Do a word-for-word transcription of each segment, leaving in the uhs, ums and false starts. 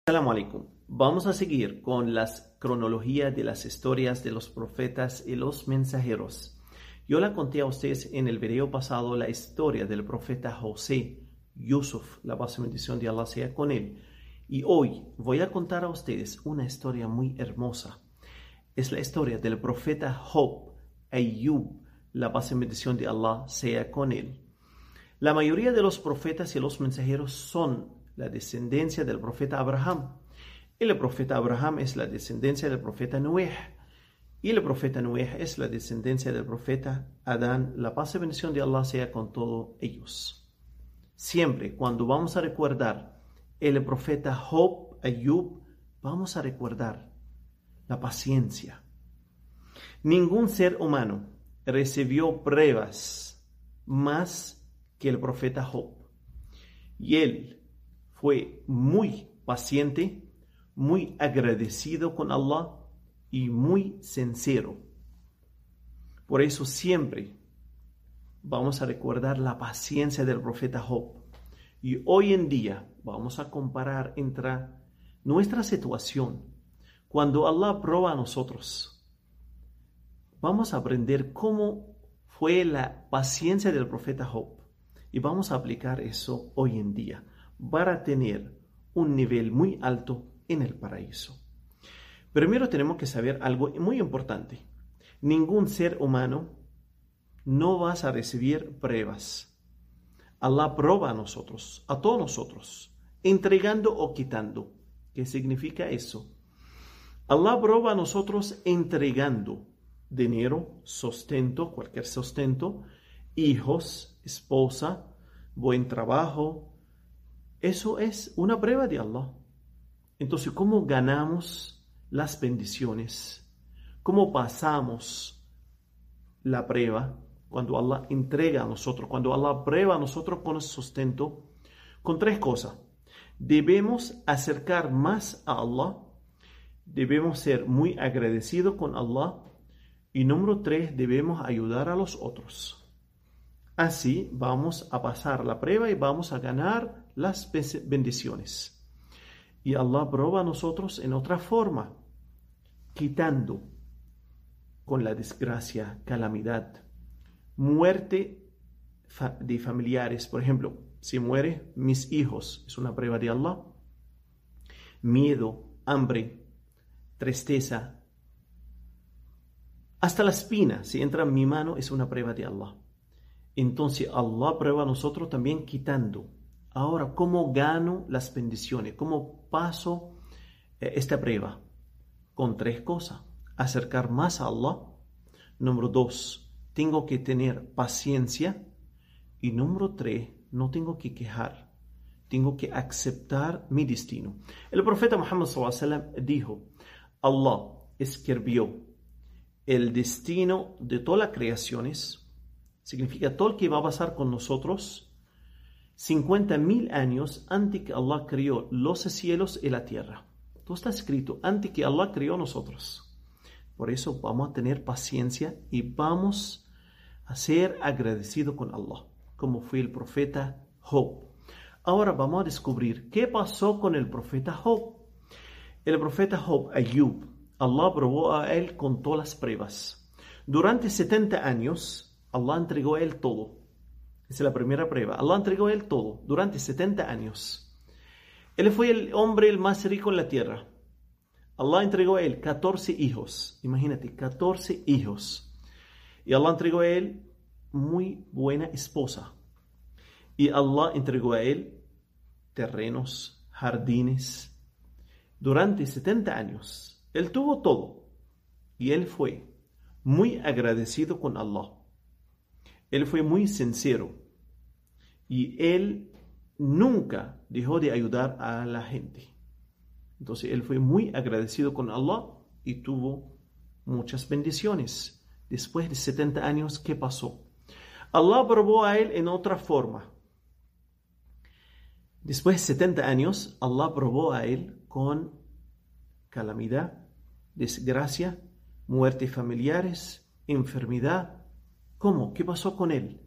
Assalamu alaikum. Vamos a seguir con la cronología de las historias de los profetas y los mensajeros. Yo la conté a ustedes en el video pasado la historia del profeta José, Yusuf, la paz y bendición de Allah sea con él. Y hoy voy a contar a ustedes una historia muy hermosa. Es la historia del profeta Job, Ayub, la paz y bendición de Allah sea con él. La mayoría de los profetas y los mensajeros son la descendencia del profeta Abraham. El profeta Abraham es la descendencia del profeta Noé. Y el profeta Noé es la descendencia del profeta Adán. La paz y bendición de Allah sea con todos ellos. Siempre cuando vamos a recordar el profeta Job, Ayub, vamos a recordar la paciencia. Ningún ser humano recibió pruebas más que el profeta Job. Y él fue muy paciente, muy agradecido con Allah y muy sincero. Por eso siempre vamos a recordar la paciencia del profeta Job. Y hoy en día vamos a comparar entre nuestra situación. Cuando Allah prueba a nosotros, vamos a aprender cómo fue la paciencia del profeta Job. Y vamos a aplicar eso hoy en día para tener un nivel muy alto en el paraíso. Primero tenemos que saber algo muy importante. Ningún ser humano no va a recibir pruebas. Allah prueba a nosotros, a todos nosotros, entregando o quitando. ¿Qué significa eso? Allah prueba a nosotros entregando dinero, sustento, cualquier sustento, hijos, esposa, buen trabajo. Eso es una prueba de Allah. Entonces, ¿cómo ganamos las bendiciones? ¿Cómo pasamos la prueba cuando Allah entrega a nosotros? Cuando Allah prueba a nosotros con el sustento, con tres cosas. Debemos acercar más a Allah. Debemos ser muy agradecidos con Allah. Y número tres, debemos ayudar a los otros. Así vamos a pasar la prueba y vamos a ganar las bendiciones. Y Allah prueba a nosotros en otra forma, quitando con la desgracia, calamidad, muerte de familiares. Por ejemplo, si muere mis hijos, es una prueba de Allah. Miedo, hambre, tristeza. Hasta la espina, si entra en mi mano, es una prueba de Allah. Entonces Allah prueba a nosotros también quitando. Ahora, ¿cómo gano las bendiciones? ¿Cómo paso eh, esta prueba? Con tres cosas. Acercar más a Allah. Número dos, tengo que tener paciencia. Y número tres, no tengo que quejar. Tengo que aceptar mi destino. El profeta Muhammad sallallahu alaihi wasallam dijo, Allah escribió el destino de todas las creaciones. Significa todo lo que va a pasar con nosotros cincuenta mil años antes que Allah creó los cielos y la tierra. Todo está escrito antes que Allah creó nosotros. Por eso vamos a tener paciencia y vamos a ser agradecidos con Allah, como fue el profeta Job. Ahora vamos a descubrir qué pasó con el profeta Job. El profeta Job, Ayub, Allah probó a él con todas las pruebas. Durante setenta años, Allah entregó a él todo. Esa es la primera prueba. Allah entregó a él todo durante setenta años. Él fue el hombre el más rico en la tierra. Allah entregó a él catorce hijos. Imagínate, catorce hijos. Y Allah entregó a él muy buena esposa. Y Allah entregó a él terrenos, jardines. Durante setenta años, él tuvo todo. Y él fue muy agradecido con Allah. Él fue muy sincero y él nunca dejó de ayudar a la gente. Entonces él fue muy agradecido con Allah y tuvo muchas bendiciones. Después de setenta años, ¿qué pasó? Allah probó a él en otra forma. Después de setenta años, Allah probó a él con calamidad, desgracia, muerte familiares, enfermedad. ¿Cómo? ¿Qué pasó con él?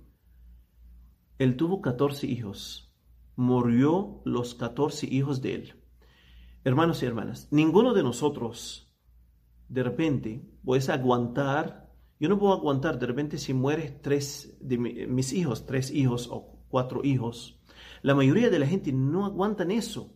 Él tuvo catorce hijos. Murió los catorce hijos de él. Hermanos y hermanas, ninguno de nosotros de repente puedes aguantar. Yo no puedo aguantar de repente si mueren tres de mi, mis hijos, tres hijos o cuatro hijos. La mayoría de la gente no aguantan eso.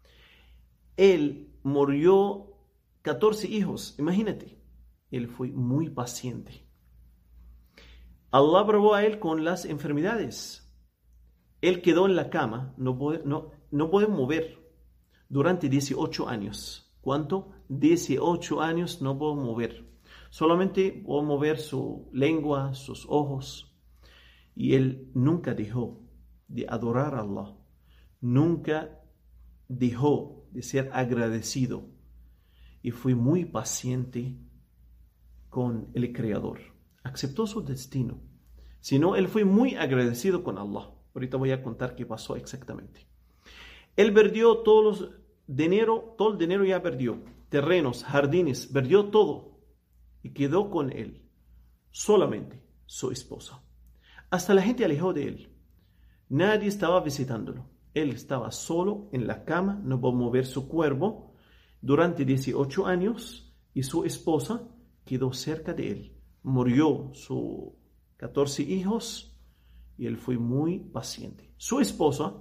Él murió catorce hijos, imagínate. Él fue muy paciente. Allah probó a él con las enfermedades. Él quedó en la cama, no puede, no, no puede mover durante dieciocho años. ¿Cuánto? dieciocho años no puedo mover. Solamente puedo mover su lengua, sus ojos. Y él nunca dejó de adorar a Allah. Nunca dejó de ser agradecido. Y fue muy paciente con el Creador. Aceptó su destino. Si no, él fue muy agradecido con Allah. Ahorita voy a contar qué pasó exactamente. Él perdió todos los dinero, todo el dinero ya perdió. Terrenos, jardines, perdió todo. Y quedó con él solamente su esposa. Hasta la gente alejó de él. Nadie estaba visitándolo. Él estaba solo en la cama, no pudo mover su cuerpo durante dieciocho años y su esposa quedó cerca de él. Murió sus catorce hijos y él fue muy paciente. Su esposa,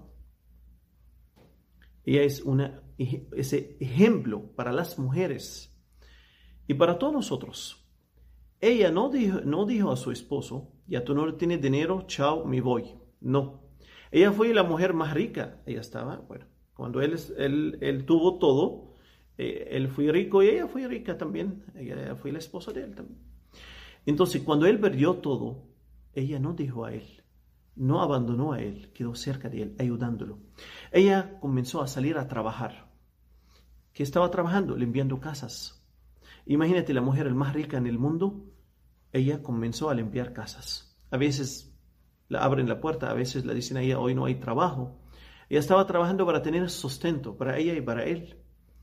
ella es una, ese ejemplo para las mujeres y para todos nosotros. Ella no dijo, no dijo a su esposo, ya tú no tienes dinero, chao, me voy. No. Ella fue la mujer más rica. Ella estaba, bueno, cuando él, él, él tuvo todo, eh, él fue rico y ella fue rica también. Ella fue la esposa de él también. Entonces, cuando él perdió todo, ella no dejó a él, no abandonó a él, quedó cerca de él, ayudándolo. Ella comenzó a salir a trabajar. ¿Qué estaba trabajando? Limpiando casas. Imagínate la mujer más rica en el mundo, ella comenzó a limpiar casas. A veces la abren la puerta, a veces le dicen a ella, hoy no hay trabajo. Ella estaba trabajando para tener sustento para ella y para él.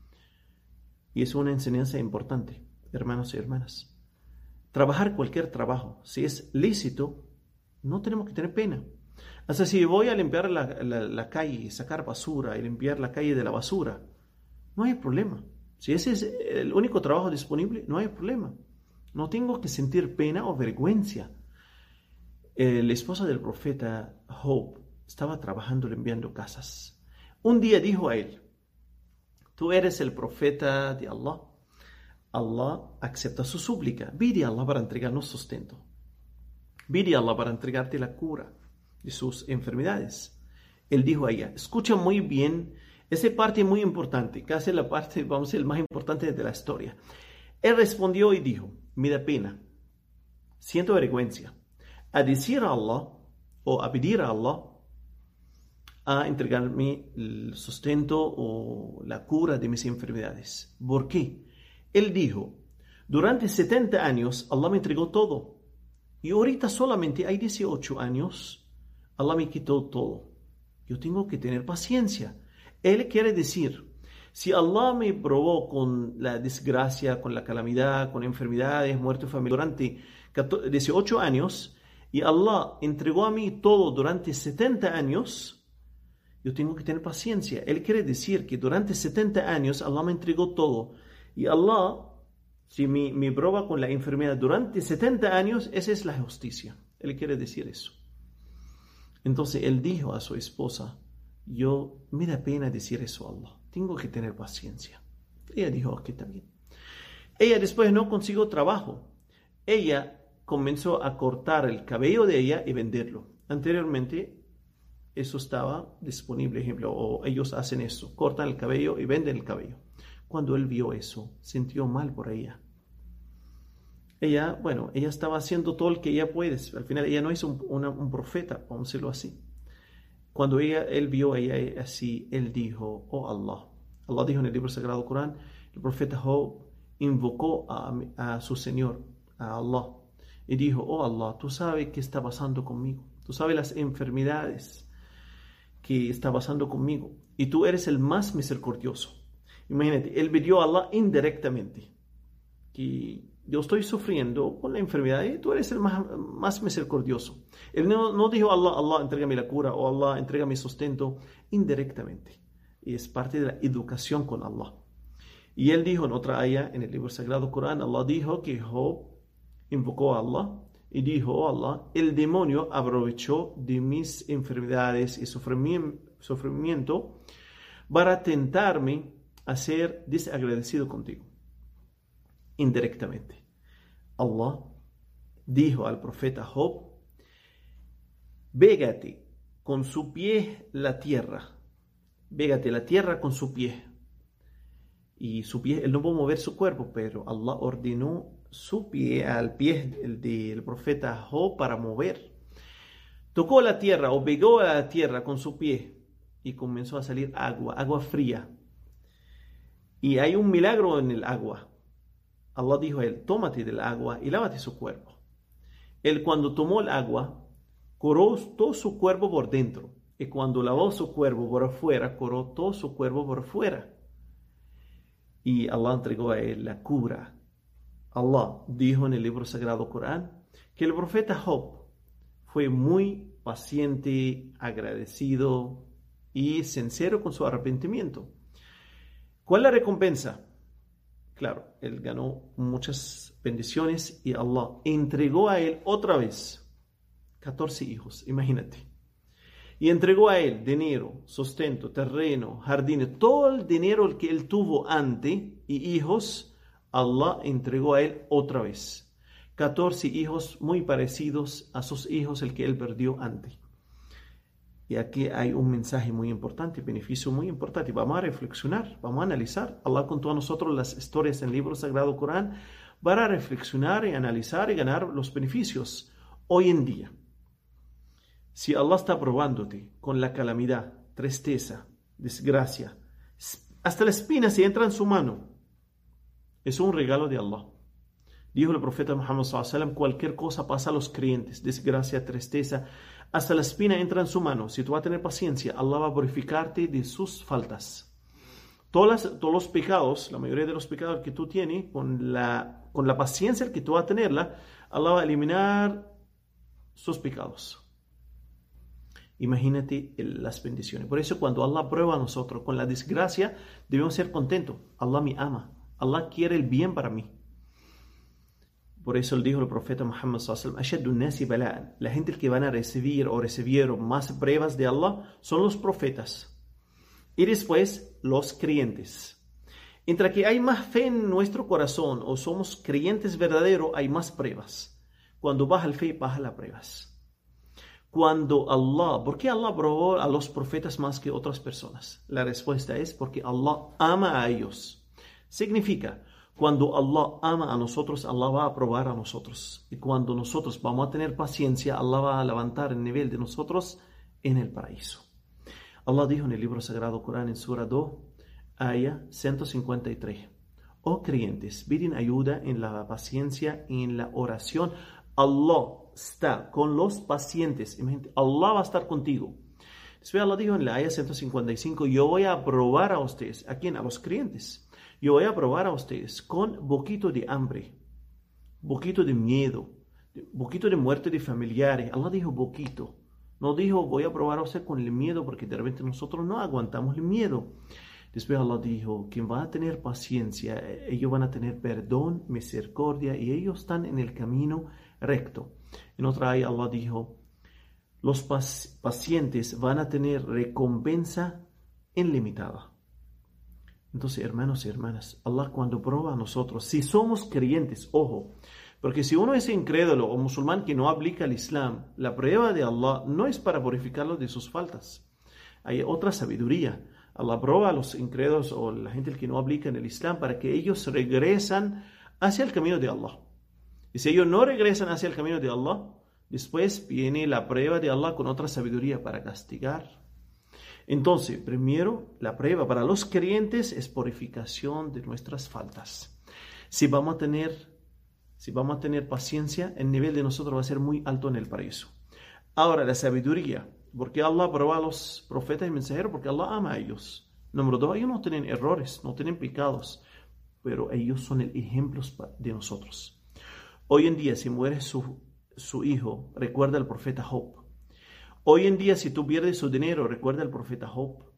Y es una enseñanza importante, hermanos y hermanas. Trabajar cualquier trabajo, si es lícito, no tenemos que tener pena. Hasta si voy a limpiar la, la, la calle, sacar basura y limpiar la calle de la basura, no hay problema. Si ese es el único trabajo disponible, no hay problema. No tengo que sentir pena o vergüenza. Eh, la esposa del profeta Job estaba trabajando limpiando casas. Un día dijo a él, tú eres el profeta de Allah. Allah acepta su súplica. Pide a Allah para entregarnos sustento. Pide a Allah para entregarte la cura de sus enfermedades. Él dijo a ella, escucha muy bien, esa parte muy importante, casi la parte, vamos a decir, más importante de la historia. Él respondió y dijo, me da pena, siento vergüenza, a decir a Allah o a pedir a Allah a entregarme el sustento o la cura de mis enfermedades. ¿Por qué? Él dijo, durante setenta años Allah me entregó todo y ahorita solamente hay dieciocho años, Allah me quitó todo. Yo tengo que tener paciencia. Él quiere decir, si Allah me probó con la desgracia, con la calamidad, con enfermedades, muerte familiar durante dieciocho años y Allah entregó a mí todo durante setenta años, yo tengo que tener paciencia. Él quiere decir que durante setenta años Allah me entregó todo. Y Allah, si me, me prueba con la enfermedad durante setenta años, esa es la justicia. Él quiere decir eso. Entonces él dijo a su esposa, yo me da pena decir eso a Allah. Tengo que tener paciencia. Ella dijo, ok, está bien. Ella después no consiguió trabajo. Ella comenzó a cortar el cabello de ella y venderlo. Anteriormente, eso estaba disponible, ejemplo, o ellos hacen eso, cortan el cabello y venden el cabello. Cuando él vio eso, sintió mal por ella. Ella, bueno, ella estaba haciendo todo lo que ella puede. Al final, ella no es un, una, un profeta, vamos a decirlo así. Cuando ella, él vio a ella así, él dijo, oh Allah. Allah dijo en el libro sagrado Corán, el profeta Job invocó a, a su Señor, a Allah, y dijo, oh Allah, tú sabes qué está pasando conmigo. Tú sabes las enfermedades que está pasando conmigo. Y tú eres el más misericordioso. Imagínate, él pidió a Allah indirectamente que yo estoy sufriendo con la enfermedad y tú eres el más, más misericordioso. Él no, no dijo Allah, Allah, entrégame la cura o Allah, entrégame sustento indirectamente. y es parte de la educación con Allah. Y él dijo en otra ayah en el libro sagrado Corán, Allah dijo que Job invocó a Allah y dijo, oh Allah, el demonio aprovechó de mis enfermedades y sufrimiento para tentarme a ser desagradecido contigo. Indirectamente, Allah dijo al profeta Job, pégate con su pie la tierra, pégate la tierra con su pie. Y su pie, él no puede mover su cuerpo, pero Allah ordenó su pie al pie del, del profeta Job para mover. Tocó la tierra o pegó a la tierra con su pie y comenzó a salir agua, agua fría. Y hay un milagro en el agua. Allah dijo a él, tómate del agua y lávate su cuerpo. Él cuando tomó el agua, curó todo su cuerpo por dentro. Y cuando lavó su cuerpo por afuera, curó todo su cuerpo por fuera. Y Allah entregó a él la cura. Allah dijo en el libro sagrado Corán que el profeta Job fue muy paciente, agradecido y sincero con su arrepentimiento. ¿Cuál es la recompensa? Claro, él ganó muchas bendiciones y Allah entregó a él otra vez catorce hijos, imagínate. Y entregó a él dinero, sustento, terreno, jardines, todo el dinero que él tuvo antes y hijos, Allah entregó a él otra vez. catorce hijos muy parecidos a sus hijos el que él perdió antes. Y aquí hay un mensaje muy importante, beneficio muy importante. Vamos a reflexionar, vamos a analizar. Allah contó a nosotros las historias en el libro sagrado Corán para reflexionar y analizar y ganar los beneficios. Hoy en día, si Allah está probándote con la calamidad, tristeza, desgracia, hasta la espina si entra en su mano, es un regalo de Allah. Dijo el profeta Muhammad sallallahu alaihi wasallam, cualquier cosa pasa a los creyentes, desgracia, tristeza, hasta la espina entra en su mano. Si tú vas a tener paciencia, Allah va a purificarte de sus faltas. Todas las, todos los pecados, la mayoría de los pecados que tú tienes, con la, con la paciencia que tú vas a tenerla, Allah va a eliminar sus pecados. Imagínate las bendiciones. Por eso cuando Allah prueba a nosotros con la desgracia, debemos ser contentos. Allah me ama. Allah quiere el bien para mí. Por eso le dijo el profeta Muhammad sallallahu alaihi wasallam, la gente que van a recibir o recibieron más pruebas de Allah son los profetas. Y después los creyentes. Entre que hay más fe en nuestro corazón o somos creyentes verdaderos, hay más pruebas. Cuando baja el fe, baja las pruebas. Cuando Allah, ¿por qué Allah probó a los profetas más que otras personas? La respuesta es porque Allah ama a ellos. Significa, cuando Allah ama a nosotros, Allah va a probar a nosotros. Y cuando nosotros vamos a tener paciencia, Allah va a levantar el nivel de nosotros en el paraíso. Allah dijo en el libro sagrado Corán en Sura dos, ayah ciento cincuenta y tres. Oh creyentes, piden ayuda en la paciencia y en la oración. Allah está con los pacientes. Allah va a estar contigo. Después Allah dijo en la ayah ciento cincuenta y cinco, yo voy a probar a ustedes. ¿A quién? A los creyentes. Yo voy a probar a ustedes con poquito de hambre, poquito de miedo, poquito de muerte de familiares. Allah dijo poquito. No dijo voy a probar a usted con el miedo porque de repente nosotros no aguantamos el miedo. Después Allah dijo, quien va a tener paciencia, ellos van a tener perdón, misericordia y ellos están en el camino recto. En otra ayah Allah dijo, los pacientes van a tener recompensa ilimitada. Entonces, hermanos y hermanas, Allah cuando prueba a nosotros, si somos creyentes, ojo, porque si uno es incrédulo o musulmán que no aplica el Islam, la prueba de Allah no es para purificarlo de sus faltas. Hay otra sabiduría. Allah prueba a los incrédulos o la gente que no aplica en el Islam para que ellos regresan hacia el camino de Allah. Y si ellos no regresan hacia el camino de Allah, después viene la prueba de Allah con otra sabiduría para castigar. Entonces, primero, la prueba para los creyentes es purificación de nuestras faltas. Si vamos a tener, si vamos a tener paciencia, el nivel de nosotros va a ser muy alto en el paraíso. Ahora, la sabiduría. ¿Por qué Allah prueba a los profetas y mensajeros? Porque Allah ama a ellos. Número dos, ellos no tienen errores, no tienen pecados, pero ellos son el ejemplo de nosotros. Hoy en día, si muere su, su hijo, recuerda al profeta Job. Hoy en día, si tú pierdes su dinero, recuerda al profeta Job.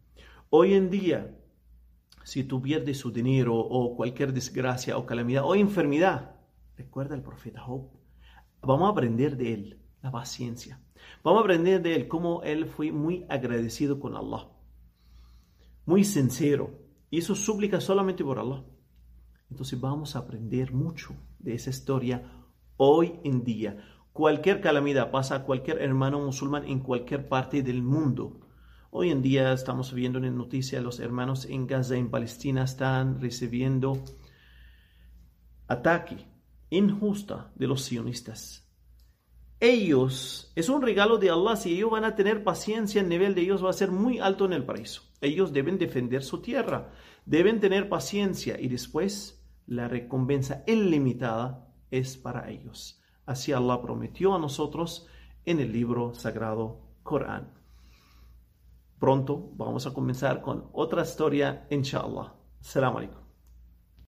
Hoy en día, si tú pierdes su dinero o cualquier desgracia o calamidad o enfermedad, recuerda al profeta Job. Vamos a aprender de él la paciencia. Vamos a aprender de él cómo él fue muy agradecido con Allah, muy sincero. Hizo súplica solamente por Allah. Entonces vamos a aprender mucho de esa historia hoy en día. Cualquier calamidad pasa a cualquier hermano musulmán en cualquier parte del mundo. Hoy en día estamos viendo en noticias los hermanos en Gaza, en Palestina, están recibiendo ataque injusta de los sionistas. Ellos, es un regalo de Allah, si ellos van a tener paciencia, el nivel de ellos va a ser muy alto en el paraíso. Ellos deben defender su tierra, deben tener paciencia y después la recompensa ilimitada es para ellos. Así Allah prometió a nosotros en el libro sagrado Corán. Pronto vamos a comenzar con otra historia, inshallah. Assalamu alaikum.